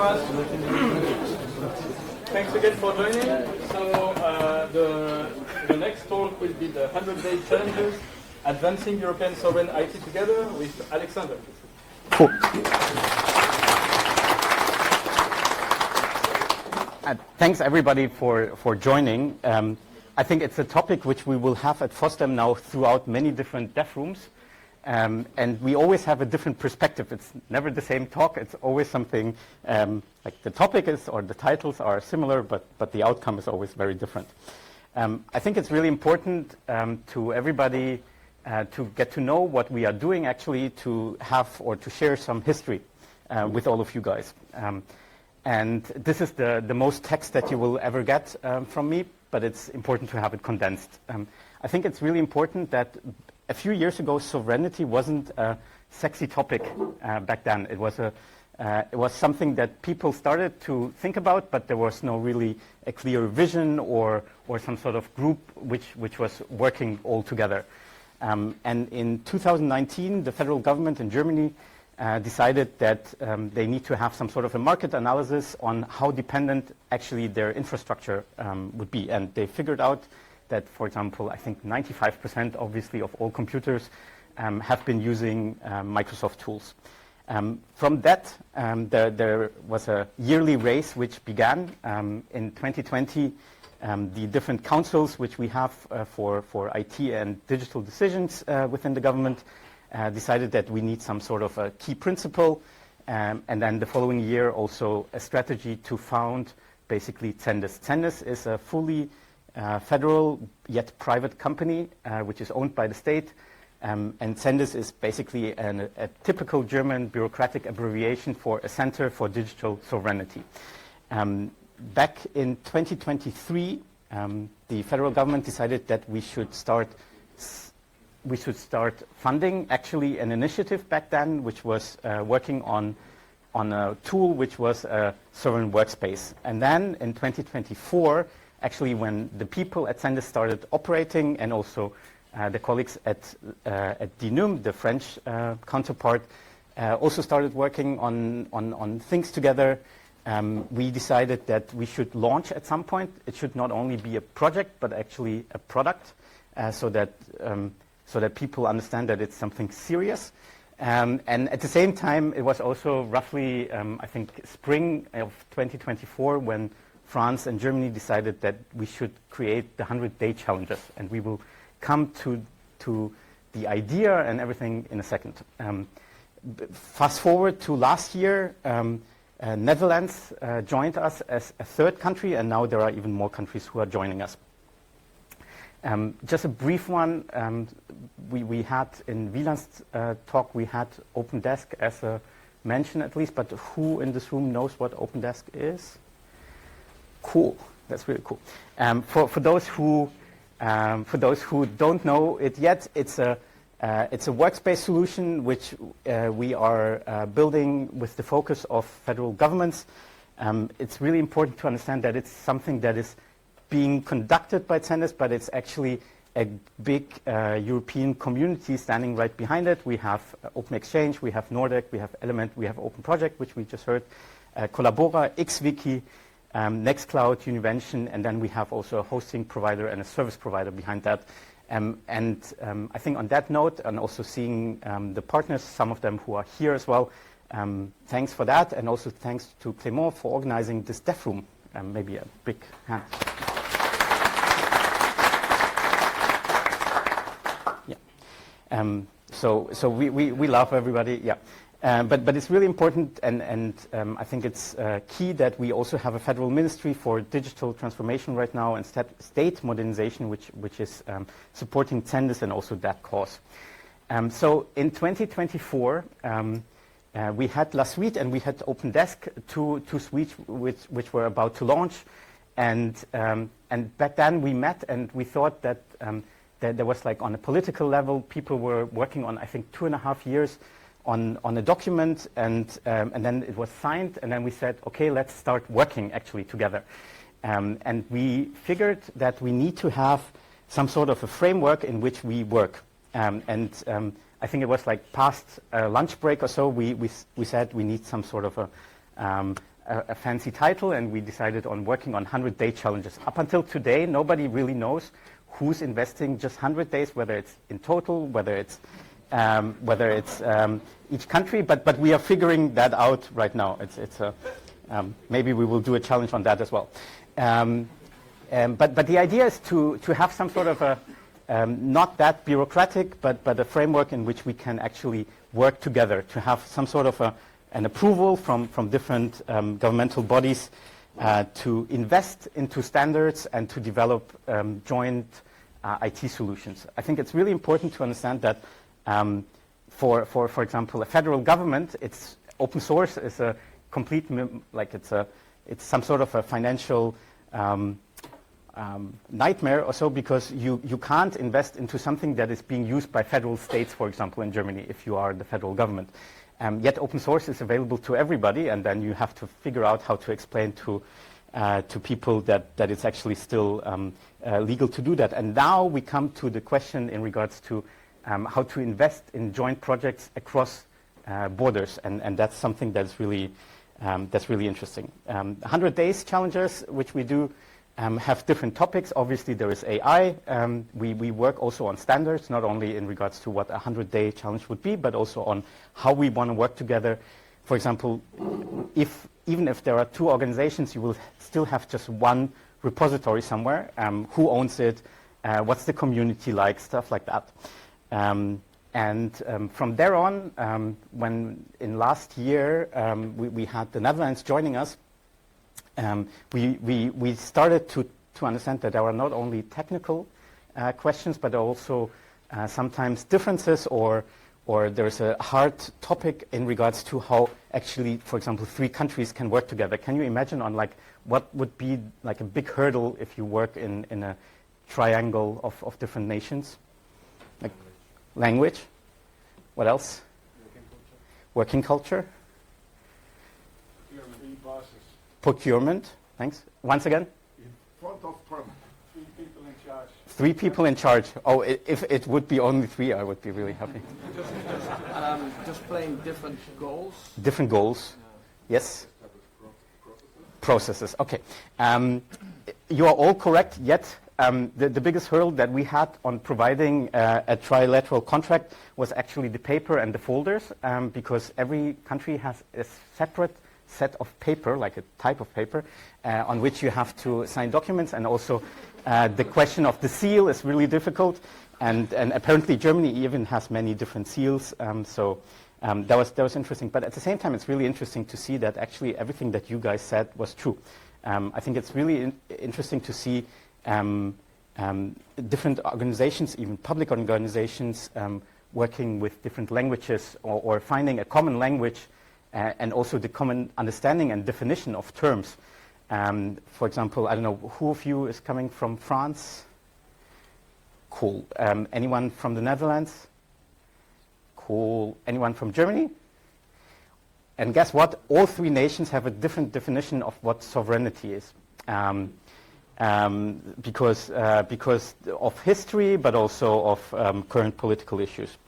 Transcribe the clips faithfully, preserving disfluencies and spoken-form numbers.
much. Thanks again for joining. So uh, the, the next talk will be the one hundred day challenges, advancing European sovereign I T together with Alexander. Cool. Uh, thanks everybody for, for joining. Um, I think it's a topic which we will have at FOSDEM now throughout many different dev rooms. Um, and we always have a different perspective. It's never the same talk. It's always something um, like the topic is or the titles are similar, but, but the outcome is always very different. Um, I think it's really important um, to everybody uh, to get to know what we are doing, actually to have or to share some history uh, with all of you guys. Um, and this is the, the most text that you will ever get um, from me, but it's important to have it condensed. Um, I think it's really important that a few years ago, sovereignty wasn't a sexy topic uh, back then. It was a, uh, it was something that people started to think about, but there was no really a clear vision or or some sort of group which which was working all together. Um, and in two thousand nineteen, the federal government in Germany uh, decided that um, they need to have some sort of a market analysis on how dependent actually their infrastructure um, would be, and they figured out that, for example, I think ninety-five percent obviously of all computers um, have been using um, Microsoft tools. Um, from that, um, there, there was a yearly race which began um, in twenty twenty. Um, the different councils which we have uh, for, for I T and digital decisions uh, within the government uh, decided that we need some sort of a key principle, um, and then the following year also a strategy to found basically Zendesk. Zendesk is a fully Uh, federal yet private company uh, which is owned by the state, um, and Zendesk is basically an, a typical German bureaucratic abbreviation for a Center for Digital Sovereignty. Um, back in twenty twenty-three, um, the federal government decided that we should start we should start funding actually an initiative back then which was uh, working on on a tool which was a sovereign workspace. And then in twenty twenty-four, actually, when the people at Zendesk started operating, and also uh, the colleagues at uh, at D N U M, the French uh, counterpart, uh, also started working on on, on things together, um, we decided that we should launch at some point. It should not only be a project, but actually a product, uh, so that um, so that people understand that it's something serious. Um, and at the same time, it was also roughly, um, I think, spring of twenty twenty-four when France and Germany decided that we should create the one hundred day challenges, and we will come to to the idea and everything in a second. Um, fast forward to last year, um, uh, Netherlands uh, joined us as a third country, and now there are even more countries who are joining us. Um, just a brief one, um, we, we had in Wieland's uh, talk, we had OpenDesk as a mention at least, but who in this room knows what OpenDesk is? Cool, that's really cool. Um, for for those who um, for those who don't know it yet, it's a uh, it's a workspace solution which uh, we are uh, building with the focus of federal governments. Um, it's really important to understand that it's something that is being conducted by Zendesk, but it's actually a big uh, European community standing right behind it. We have uh, Open Exchange, we have Nordic, we have Element, we have Open Project, which we just heard, uh, Collabora, XWiki. Um, Nextcloud, Univention, and then we have also a hosting provider and a service provider behind that. Um, and um, I think on that note, and also seeing um, the partners, some of them who are here as well, um, thanks for that, and also thanks to Clément for organizing this dev room. Um, maybe a big hand. Yeah. Um, so so we, we, we love everybody. Yeah. Um, but, but it's really important, and, and um, I think it's uh, key that we also have a federal ministry for digital transformation right now and stat state modernization, which, which is um, supporting Zendesk and also that cause. Um, so in twenty twenty-four, um, uh, we had La Suite and we had OpenDesk, two, two suites which, which were about to launch. And, um, and back then we met and we thought that, um, that there was, like, on a political level, people were working on, I think, two and a half years On, on a document, and um, and then it was signed, and then we said, okay, let's start working actually together. Um, and we figured that we need to have some sort of a framework in which we work. Um, and um, I think it was like past uh, lunch break or so, we, we, we said we need some sort of a, um, a, a fancy title, and we decided on working on hundred-day challenges. Up until today, nobody really knows who's investing just one hundred days, whether it's in total, whether it's um, whether it's um, each country, but but we are figuring that out right now. It's it's a um, maybe we will do a challenge on that as well. Um, um, but but the idea is to to have some sort of a um, not that bureaucratic, but but a framework in which we can actually work together to have some sort of a, an approval from from different um, governmental bodies uh, to invest into standards and to develop um, joint uh, I T solutions. I think it's really important to understand that um, for for for example a federal government, it's open source is a complete like it's a it's some sort of a financial um, Um, nightmare or so, because you, you can't invest into something that is being used by federal states, for example, in Germany, if you are the federal government. Um, yet open source is available to everybody, and then you have to figure out how to explain to uh, to people that, that it's actually still um, uh, legal to do that. And now we come to the question in regards to um, how to invest in joint projects across uh, borders, and, and that's something that's really, um, that's really interesting. Um, one hundred days challenges, which we do, Um, have different topics. Obviously, there is A I. Um, we, we work also on standards, not only in regards to what a hundred-day challenge would be, but also on how we want to work together. For example, if even if there are two organizations, you will still have just one repository somewhere. Um, who owns it? Uh, what's the community like? Stuff like that. Um, and um, from there on, um, when in last year um, we, we had the Netherlands joining us, Um, we, we, we started to, to understand that there are not only technical uh, questions, but also uh, sometimes differences, or, or there's a hard topic in regards to how actually, for example, three countries can work together. Can you imagine on like what would be like a big hurdle if you work in, in a triangle of, of different nations? Like language. What else? Working culture. Working culture. Procurement, thanks. Once again? In front of Parliament. Three people in charge. Three people in charge. Oh, i if it would be only three, I would be really happy. Just, just, um, just playing different goals. Different goals, yes. Processes, okay. Um, you are all correct, yet um, the, the biggest hurdle that we had on providing uh, a trilateral contract was actually the paper and the folders, um, because every country has a separate set of paper, like a type of paper, uh, on which you have to sign documents, and also uh, the question of the seal is really difficult, and, and apparently Germany even has many different seals, um, so um, that was that was interesting. But at the same time, it's really interesting to see that actually everything that you guys said was true. Um, I think it's really in interesting to see um, um, different organizations, even public organizations, um, working with different languages, or, or finding a common language. Uh, and also the common understanding and definition of terms. Um, for example, I don't know, who of you is coming from France? Cool. Um, anyone from the Netherlands? Cool. Anyone from Germany? And guess what? All three nations have a different definition of what sovereignty is. Um, um, because, uh, because of history, but also of um, current political issues.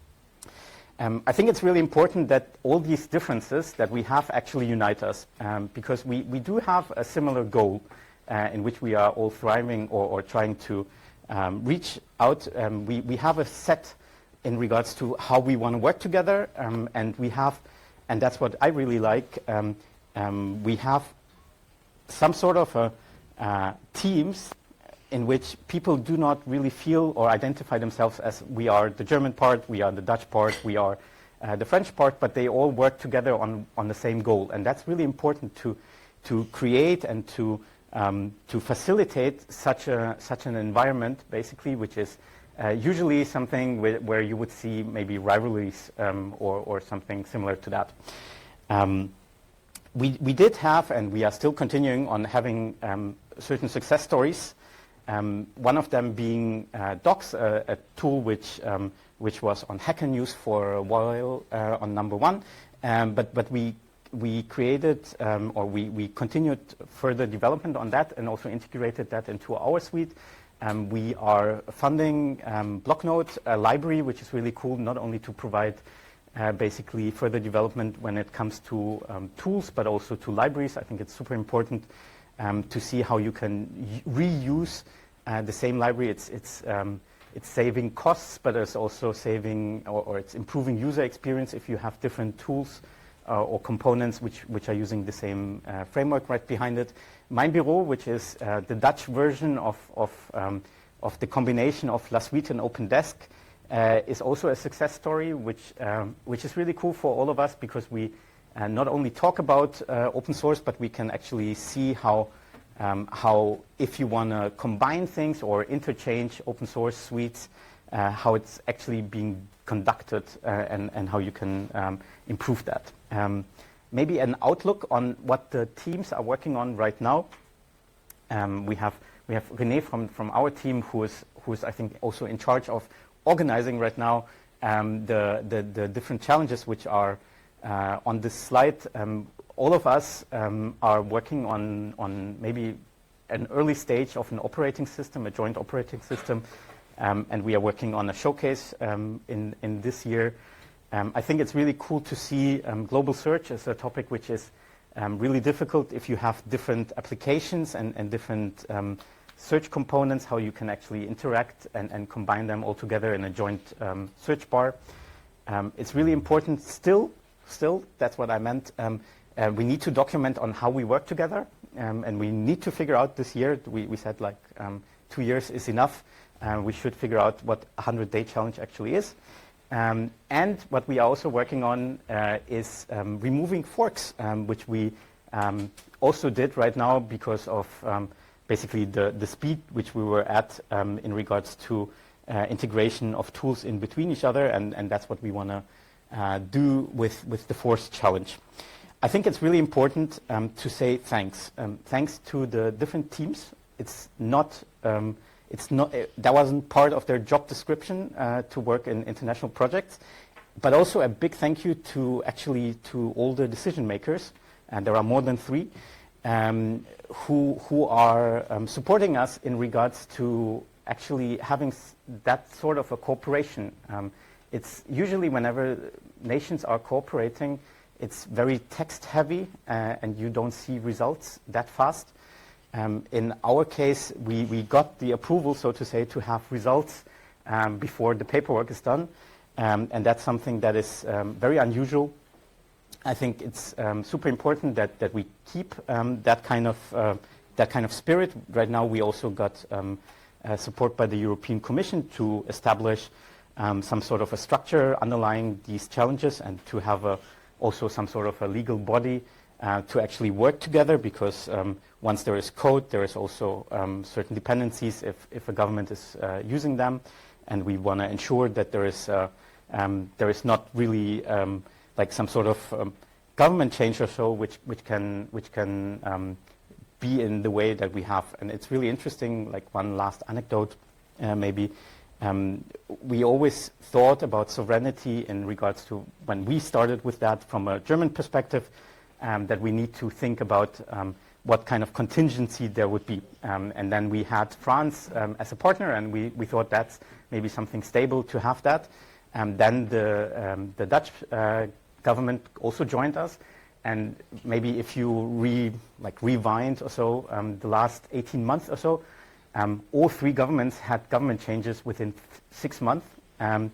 Um, I think it's really important that all these differences that we have actually unite us, um, because we, we do have a similar goal uh, in which we are all thriving, or, or trying to um, reach out. Um, we, we have a set in regards to how we want to work together, um, and we have, and that's what I really like, um, um, we have some sort of a, uh, teams in which people do not really feel or identify themselves as we are the German part, we are the Dutch part, we are uh, the French part, but they all work together on, on the same goal. And that's really important to, to create and to, um, to facilitate such, a, such an environment, basically, which is uh, usually something where, where you would see maybe rivalries um, or, or something similar to that. Um, we, we did have, and we are still continuing on having um, certain success stories. Um, one of them being uh, Docs, uh, a tool which um, which was on Hacker News for a while uh, on number one, um, but but we we created um, or we we continued further development on that, and also integrated that into our suite. Um, we are funding um, Blocknote, a library which is really cool, not only to provide uh, basically further development when it comes to um, tools, but also to libraries. I think it's super important um, to see how you can reuse uh, the same library. It's, it's, um, it's saving costs, but it's also saving, or, or it's improving user experience if you have different tools uh, or components which, which are using the same uh, framework right behind it. Mein Bureau, which is uh, the Dutch version of, of, um, of the combination of La Suite and OpenDesk, uh, is also a success story, which, um, which is really cool for all of us, because we uh, not only talk about uh, open source, but we can actually see how, um, how if you want to combine things or interchange open source suites, uh, how it's actually being conducted uh, and, and how you can um, improve that. Um, Maybe an outlook on what the teams are working on right now. Um, we have we have René from, from our team, who is who is I think also in charge of organizing right now um, the, the the different challenges which are uh, on this slide. Um, all of us um, are working on on maybe an early stage of an operating system, a joint operating system, um, and we are working on a showcase um, in in this year. Um, I think it's really cool to see um, global search as a topic which is um, really difficult if you have different applications and, and different um, search components, how you can actually interact and, and combine them all together in a joint um, search bar. Um, it's really important still, still, that's what I meant. Um, uh, we need to document on how we work together, um, and we need to figure out this year, we, we said like um, two years is enough. Uh, we should figure out what a hundred-day challenge actually is. Um, and what we are also working on uh, is um, removing forks, um, which we um, also did right now because of um, basically the, the speed which we were at um, in regards to uh, integration of tools in between each other, and, and that's what we want to uh, do with, with the Force challenge. I think it's really important um, to say thanks. Um, thanks to the different teams. It's not... Um, It's not, uh, that wasn't part of their job description uh, to work in international projects, but also a big thank you to actually to all the decision makers, and there are more than three, um, who, who are um, supporting us in regards to actually having s that sort of a cooperation. Um, it's usually whenever nations are cooperating, it's very text heavy uh, and you don't see results that fast. Um, in our case, we, we got the approval, so to say, to have results um, before the paperwork is done. Um, and that's something that is um, very unusual. I think it's um, super important that, that we keep um, that, kind of, uh, that kind of spirit. Right now, we also got um, uh, support by the European Commission to establish um, some sort of a structure underlying these challenges, and to have a, also some sort of a legal body Uh, to actually work together, because um, once there is code, there is also um, certain dependencies if, if a government is uh, using them, and we want to ensure that there is uh, um, there is not really um, like some sort of um, government change or so, which which can which can um, be in the way that we have. And it's really interesting. Like one last anecdote, uh, maybe. Um, we always thought about sovereignty in regards to when we started with that from a German perspective. Um, that we need to think about um, what kind of contingency there would be. Um, and then we had France um, as a partner, and we, we thought that's maybe something stable to have that. Um, then the, um, the Dutch uh, government also joined us. And maybe if you re, like rewind or so, um, the last eighteen months or so, um, all three governments had government changes within six months. Um,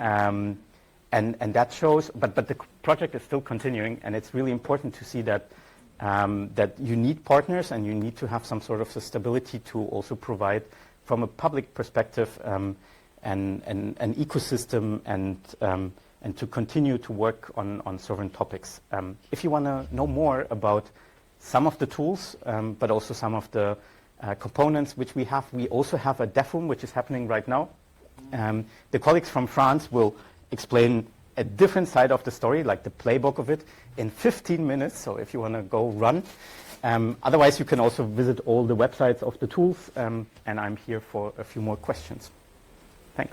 um, And, and that shows, but, but the project is still continuing, and it's really important to see that, um, that you need partners, and you need to have some sort of stability to also provide, from a public perspective, um, an, an, an ecosystem, and, um, and to continue to work on, on sovereign topics. Um, if you want to know more about some of the tools, um, but also some of the uh, components which we have, we also have a dev room which is happening right now. Um, the colleagues from France will explain a different side of the story, like the playbook of it, in fifteen minutes, so if you want to go run. Um, otherwise, you can also visit all the websites of the tools, um, and I'm here for a few more questions. Thanks.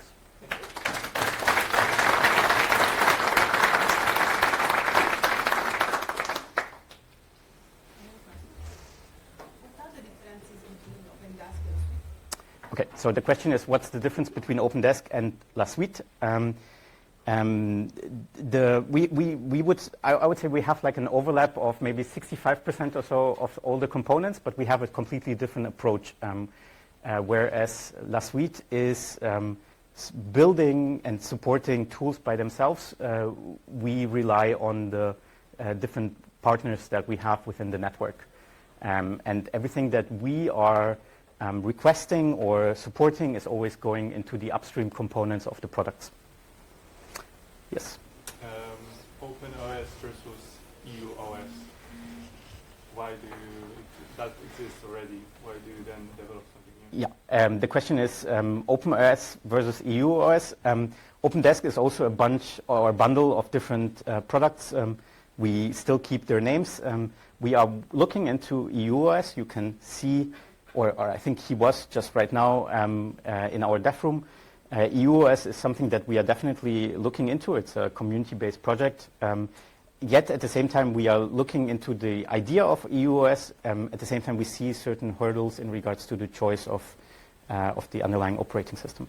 Okay, so the question is, what's the difference between OpenDesk and La Suite? Um, Um, the, we, we, we would, I, I would say we have like an overlap of maybe sixty-five percent or so of all the components, but we have a completely different approach. Um, uh, whereas La Suite is um, building and supporting tools by themselves, uh, we rely on the uh, different partners that we have within the network. Um, and everything that we are um, requesting or supporting is always going into the upstream components of the products. Yes. Um, OpenOS versus E U O S. Why do you, that exists already? Why do you then develop something new? Yeah. Um, the question is um, OpenOS versus E U O S. Um, OpenDesk is also a bunch or a bundle of different uh, products. Um, we still keep their names. Um, we are looking into E U O S. You can see, or, or I think he was just right now um, uh, in our dev room. Uh, E U O S is something that we are definitely looking into. It's a community-based project. Um, yet, at the same time, we are looking into the idea of E U O S. Um, at the same time, we see certain hurdles in regards to the choice of, uh, of the underlying operating system.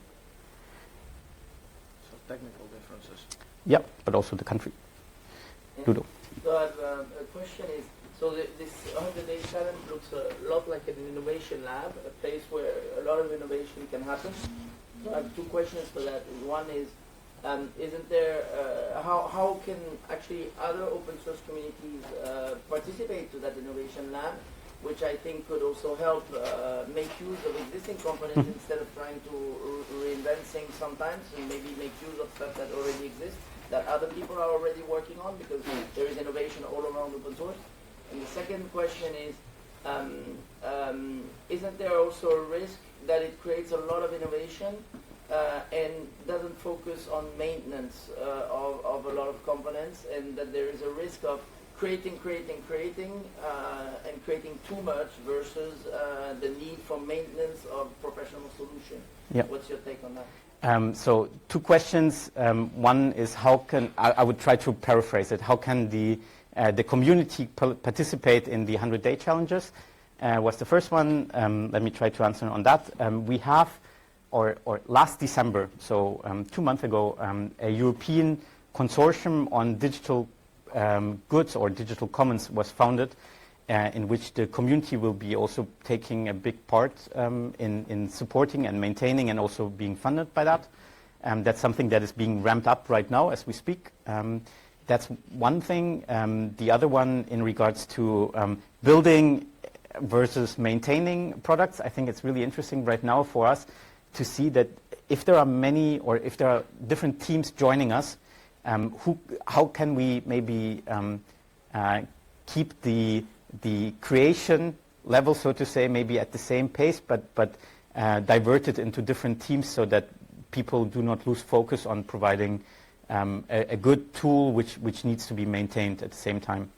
So technical differences. Yeah, but also the country. Yeah. Ludo. So I have um, a question is, so the, this one hundred day challenge looks a lot like an innovation lab, a place where a lot of innovation can happen. So I have two questions for that. One is, um, isn't there, uh, how, how can actually other open source communities uh, participate to that innovation lab, which I think could also help uh, make use of existing components instead of trying to re reinvent things sometimes, and maybe make use of stuff that already exists, that other people are already working on, because there is innovation all around open source. And the second question is, um, um, isn't there also a risk that it creates a lot of innovation uh, and doesn't focus on maintenance uh, of, of a lot of components, and that there is a risk of creating, creating, creating, uh, and creating too much versus uh, the need for maintenance of professional solution? Yep. What's your take on that? Um, so two questions. Um, one is how can, I, I would try to paraphrase it, how can the, uh, the community participate in the one hundred day challenges? Uh, was the first one. Um, let me try to answer on that. Um, we have, or, or last December, so um, two months ago, um, a European consortium on digital um, goods or digital commons was founded, uh, in which the community will be also taking a big part um, in, in supporting and maintaining and also being funded by that. Um, that's something that is being ramped up right now as we speak. Um, that's one thing. Um, the other one in regards to um, building versus maintaining products, I think it's really interesting right now for us to see that if there are many or if there are different teams joining us, um, who, how can we maybe um, uh, keep the, the creation level, so to say, maybe at the same pace, but, but uh, divert it into different teams so that people do not lose focus on providing um, a, a good tool which, which needs to be maintained at the same time.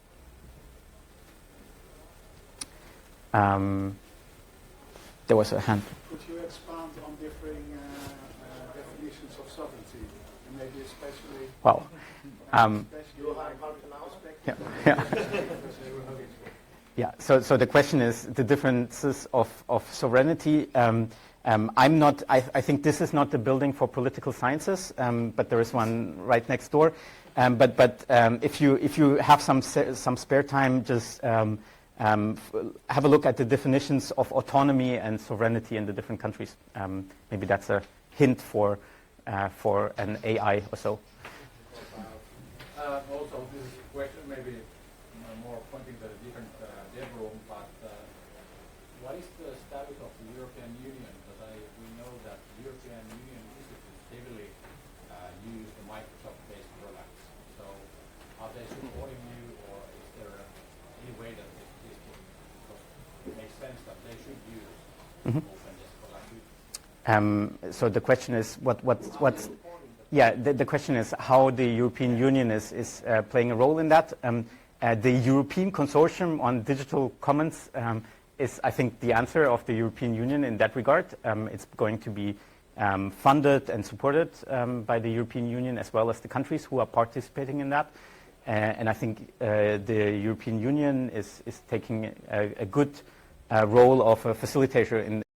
Um, there was a hand. Could you expand on differing uh, uh, definitions of sovereignty, and maybe especially? Wow. Um, You have half an hour? yeah. yeah. yeah. So, so the question is the differences of, of sovereignty. Um, um, I'm not. I, I think this is not the building for political sciences, um, but there is one right next door. Um, but, but um, if you if you have some some spare time, just um, Um, have a look at the definitions of autonomy and sovereignty in the different countries. Um, maybe that's a hint for uh, for an A I or so. Uh, also, this question maybe you know, more pointing to a different uh, dev room, but uh, what is the status of the European Union? Because I, we know that the European Union institutes heavily uh, use the Microsoft-based products. So, are they supporting you, or is there any way that it makes sense that they should use Mm-hmm. OpenDesk for La Suite? Um, so the question is, what what what's yeah the, the question is how the European Union is is uh, playing a role in that. Um, uh, the European Consortium on Digital Commons um, is, I think, the answer of the European Union in that regard. Um, it's going to be um, funded and supported um, by the European Union as well as the countries who are participating in that. Uh, and I think uh, the European Union is is taking a, a good uh, role of a facilitator in